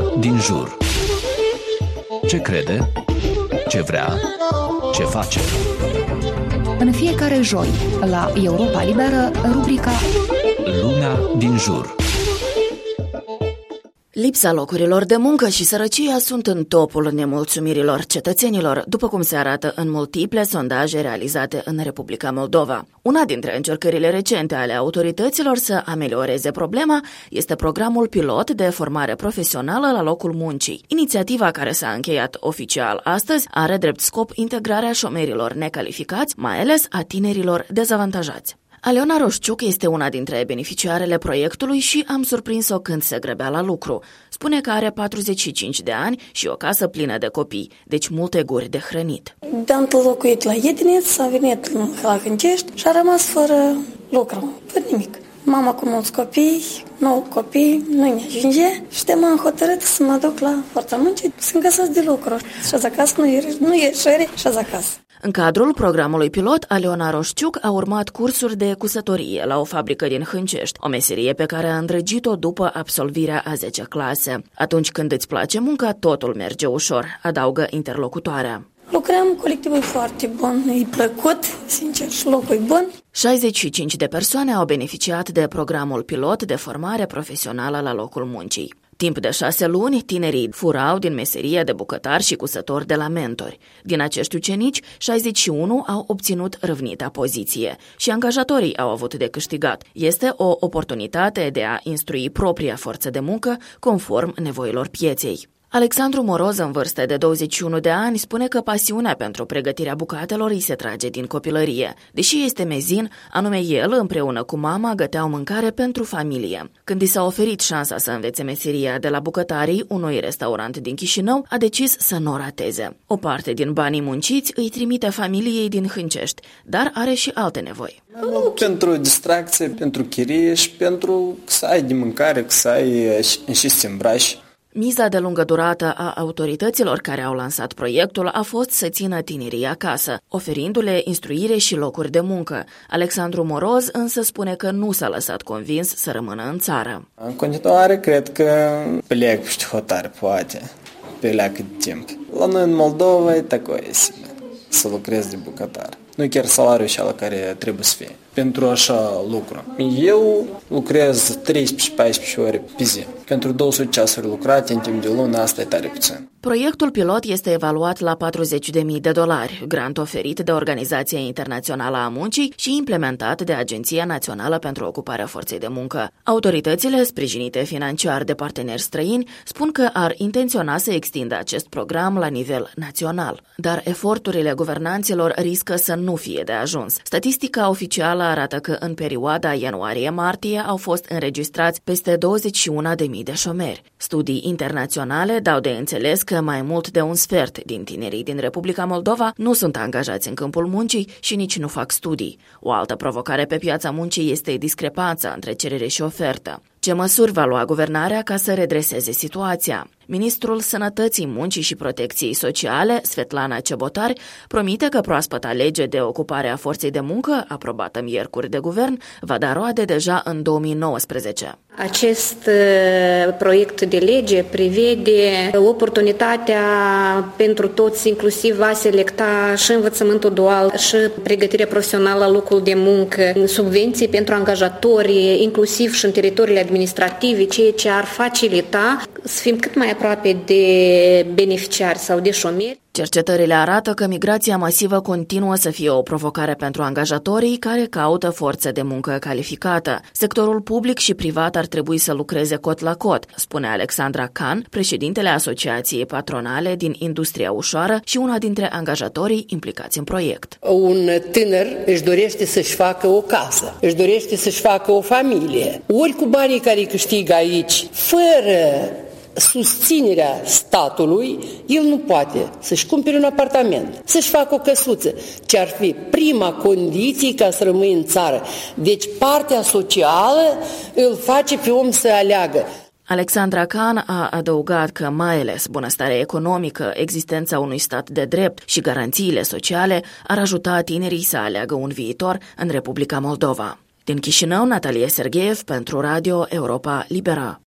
din jur. Ce crede? Ce vrea? Ce face? În fiecare joi, la Europa Liberă, rubrica Lumea din jur. Lipsa locurilor de muncă și sărăcia sunt în topul nemulțumirilor cetățenilor, după cum se arată în multiple sondaje realizate în Republica Moldova. Una dintre încercările recente ale autorităților să amelioreze problema este programul pilot de formare profesională la locul muncii. Inițiativa, care s-a încheiat oficial astăzi, are drept scop integrarea șomerilor necalificați, mai ales a tinerilor dezavantajați. Aleona Roșciuc este una dintre beneficiarele proiectului și am surprins-o când se grăbea la lucru. Spune că are 45 de ani și o casă plină de copii, deci multe guri de hrănit. De-am locuit la Iediniț, a venit la Hâncești și a rămas fără lucru, fără nimic. Mama cu mulți copii, 9 copii, nu-mi ajunge și m-am hotărât să mă duc la forța muncii să-mi găsesc de lucru. Și acasă nu e șere și acasă. În cadrul programului pilot, Aleona Roșciuc a urmat cursuri de cusătorie la o fabrică din Hâncești, o meserie pe care a îndrăgit-o după absolvirea a 10-a clase. Atunci când îți place munca, totul merge ușor, adaugă interlocutoarea. Lucrăm, colectivul e foarte bun, e plăcut, sincer, și locul e bun. 65 de persoane au beneficiat de programul pilot de formare profesională la locul muncii. Timp de 6 luni, tinerii furau din meseria de bucătari și cusători de la mentori. Din acești ucenici, 61 au obținut râvnita poziție și angajatorii au avut de câștigat. Este o oportunitate de a instrui propria forță de muncă conform nevoilor pieței. Alexandru Moroz, în vârstă de 21 de ani, spune că pasiunea pentru pregătirea bucatelor îi se trage din copilărie. Deși este mezin, anume el, împreună cu mama, găteau mâncare pentru familie. Când i s-a oferit șansa să învețe meseria de la bucătarii unui restaurant din Chișinău, a decis să nu o rateze. O parte din banii munciți îi trimite familiei din Hâncești, dar are și alte nevoi. Pentru distracție, pentru chirie și pentru să ai de mâncare, să ai și să îmbraci. Miza de lungă durată a autorităților care au lansat proiectul a fost să țină tinerii acasă, oferindu-le instruire și locuri de muncă. Alexandru Moroz însă spune că nu s-a lăsat convins să rămână în țară. În continuare, cred că plec peste hotare, poate, plec de timp. La noi în Moldova e tacoie să lucrez de bucătar. Nu chiar salariul și la care trebuie să fie pentru așa lucru. Eu lucrez 13-14 ore pe zi. Pentru 200 ceasuri lucrate în timp de o lună, asta e tare puțin. Proiectul pilot este evaluat la $40.000, grant oferit de Organizația Internațională a Muncii și implementat de Agenția Națională pentru Ocuparea Forței de Muncă. Autoritățile, sprijinite financiar de parteneri străini, spun că ar intenționa să extindă acest program la nivel național. Dar eforturile guvernanților riscă să nu fie de ajuns. Statistica oficială arată că în perioada ianuarie-martie au fost înregistrați peste 21.000 de șomeri. Studii internaționale dau de înțeles că mai mult de un sfert din tinerii din Republica Moldova nu sunt angajați în câmpul muncii și nici nu fac studii. O altă provocare pe piața muncii este discrepanța între cerere și ofertă. Ce măsuri va lua guvernarea ca să redreseze situația? Ministrul Sănătății, Muncii și Protecției Sociale, Svetlana Cebotari, promite că proaspăta lege de ocupare a forței de muncă, aprobată miercuri de guvern, va da roade deja în 2019. Acest proiect de lege prevede oportunitatea pentru toți, inclusiv a selecta și învățământul dual și pregătirea profesională la locul de muncă, subvenții pentru angajatori, inclusiv și în teritoriile administrative, ceea ce ar facilita să fim cât mai aproape de beneficiari sau de șomeri. Cercetările arată că migrația masivă continuă să fie o provocare pentru angajatorii care caută forță de muncă calificată. Sectorul public și privat ar trebui să lucreze cot la cot, spune Alexandra Can, președintele Asociației Patronale din Industria Ușoară și una dintre angajatorii implicați în proiect. Un tânăr își dorește să-și facă o casă, își dorește să-și facă o familie. Ori cu banii care îi câștigă aici, fără susținerea statului, el nu poate să-și cumpere un apartament, să-și facă o căsuță, ce ar fi prima condiție ca să rămâi în țară. Deci partea socială îl face pe om să aleagă. Alexandra Can a adăugat că mai ales bunăstarea economică, existența unui stat de drept și garanțiile sociale ar ajuta tinerii să aleagă un viitor în Republica Moldova. Din Chișinău, Natalia Sergeev pentru Radio Europa Liberă.